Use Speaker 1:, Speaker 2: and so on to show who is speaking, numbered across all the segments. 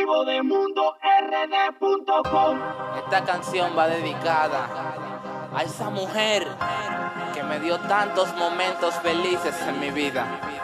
Speaker 1: exclusivo de MundoRD.com.
Speaker 2: Esta canción va dedicada a esa mujer que me dio tantos momentos felices en mi vida.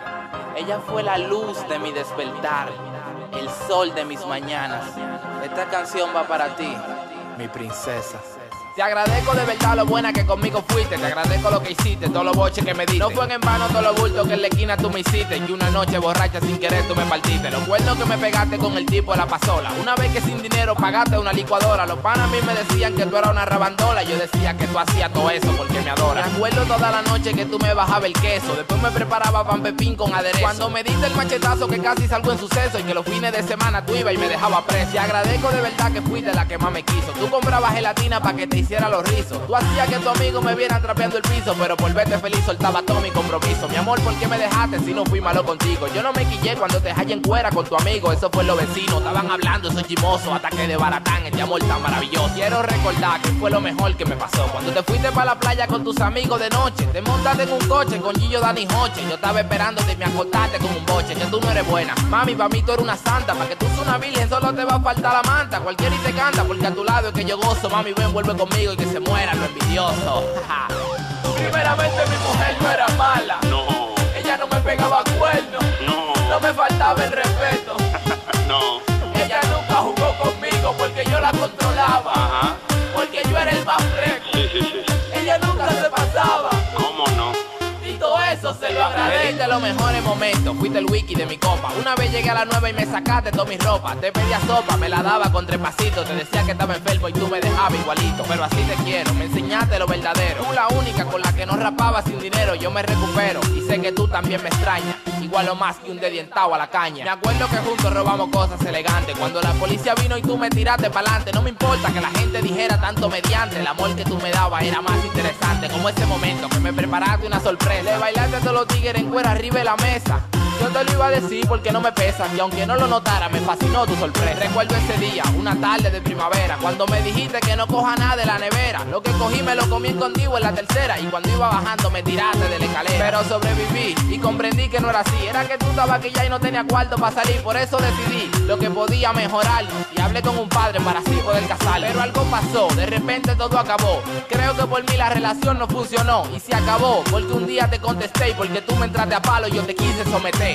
Speaker 2: Ella fue la luz de mi despertar, el sol de mis mañanas. Esta canción va para ti, mi princesa. Te agradezco de verdad lo buena que conmigo fuiste. Te agradezco lo que hiciste, todos los boches que me diste. No fue en vano todos los bultos que en la esquina tú me hiciste. Y una noche borracha sin querer tú me partiste. Los cuernos que me pegaste con el tipo de la pasola. Una vez que sin dinero pagaste una licuadora. Los panas a mí me decían que tú eras una rabandola. Yo decía que tú hacías todo eso porque me adoras. Me acuerdo toda la noche que tú me bajabas el queso. Después me preparaba pan pepín con aderezo. Cuando me diste el machetazo que casi salgo en suceso. Y que los fines de semana tú ibas y me dejaba preso. Te agradezco de verdad que fuiste la que más me quiso. Tú comprabas gelatina para que te hiciera los rizos. Tú hacías que tu amigo me viera trapeando el piso. Pero por verte feliz soltaba todo mi compromiso. Mi amor, ¿por qué me dejaste si no fui malo contigo? Yo no me quillé cuando te hallé en cuera con tu amigo. Eso fue los vecinos, estaban hablando esos chimosos. Hasta que desbaratan este amor tan maravilloso. Quiero recordar que fue lo mejor que me pasó cuando te fuiste para la playa con tus amigos de noche. Te montaste en un coche con Gillo, Dani, Hoche. Yo estaba esperándote y me acostaste con un boche. Que tú no eres buena, mami, para mí tú eres una santa. Para que tú seas una virgen solo te va a faltar la manta. Cualquiera y te canta porque a tu lado es que yo gozo. Mami, ven, vuelve conmigo y que se muera lo envidioso. Primeramente mi mujer no era mala.
Speaker 3: No.
Speaker 2: Ella no me pegaba cuernos.
Speaker 3: No.
Speaker 2: No me faltaba el respeto.
Speaker 3: No.
Speaker 2: Ella nunca jugó conmigo porque yo la controlaba.
Speaker 3: Ajá.
Speaker 2: Porque yo era el más fresco.
Speaker 3: Sí.
Speaker 2: Ella nunca se pasaba.
Speaker 3: ¿Cómo no?
Speaker 2: Y todo eso se lo agradezco. De los mejores momentos, fuiste el wiki de mi copa. Una vez llegué a las 9 y me sacaste toda mi ropa. Te pedía sopa, me la daba con 3 pasitos. Te decía que estaba enfermo y tú me dejabas igualito. Pero así te quiero, me enseñaste lo verdadero. Tú la única con la que no rapaba sin dinero. Yo me recupero y sé que tú también me extrañas. Igual o más que un dedientado a la caña. Me acuerdo que juntos robamos cosas elegantes. Cuando la policía vino y tú me tiraste pa'lante. No me importa que la gente dijera tanto mediante. El amor que tú me dabas era más interesante. Como ese momento que me preparaste una sorpresa. Le bailaste a todos los tigres en cuera arriba de la mesa. Yo te lo iba a decir porque no me pesas. Y aunque no lo notara me fascinó tu sorpresa. Recuerdo ese día, una tarde de primavera, cuando me dijiste que no coja nada de la nevera. Lo que cogí me lo comí escondido en la tercera. Y cuando iba bajando me tiraste de la escalera. Pero sobreviví y comprendí que no era así. Era que tú estabas aquí ya y no tenía cuarto para salir. Por eso decidí lo que podía mejorarnos. Y hablé con un padre para así poder casarlo. Pero algo pasó, de repente todo acabó. Creo que por mí la relación no funcionó. Y se acabó porque un día te contesté. Y porque tú me entraste a palo y yo te quise someter.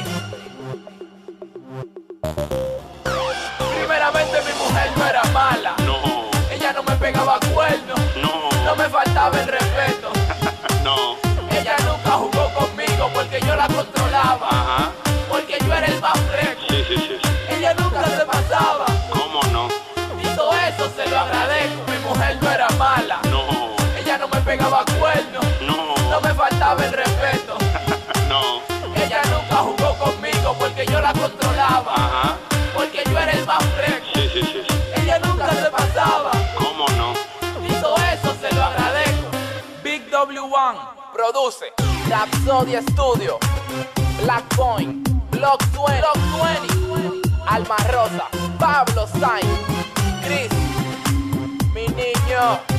Speaker 2: Primeramente mi mujer no era mala.
Speaker 3: No.
Speaker 2: Ella no me pegaba cuernos.
Speaker 3: No.
Speaker 2: No me faltaba el respeto.
Speaker 3: No.
Speaker 2: Ella nunca jugó conmigo porque yo la controlaba.
Speaker 3: Ajá.
Speaker 2: Porque yo era el más fresco.
Speaker 3: Sí.
Speaker 2: Ella nunca se pasaba.
Speaker 3: ¿Cómo no?
Speaker 2: Y todo eso se lo agradezco. Mi mujer no era mala.
Speaker 3: No.
Speaker 2: Ella no me pegaba cuernos.
Speaker 3: No.
Speaker 2: No me faltaba el respeto.
Speaker 3: No.
Speaker 2: Ella nunca jugó conmigo porque yo la controlaba.
Speaker 3: Ajá.
Speaker 2: Porque yo era el más fresco.
Speaker 3: Sí.
Speaker 2: Ella nunca se pasaba.
Speaker 3: ¿Cómo no?
Speaker 2: Y todo eso se lo agradezco. Big W1 produce Rhapsody Studio, Black Point, Block 20, Alma Rosa, Pablo Sainz, Chris, mi niño.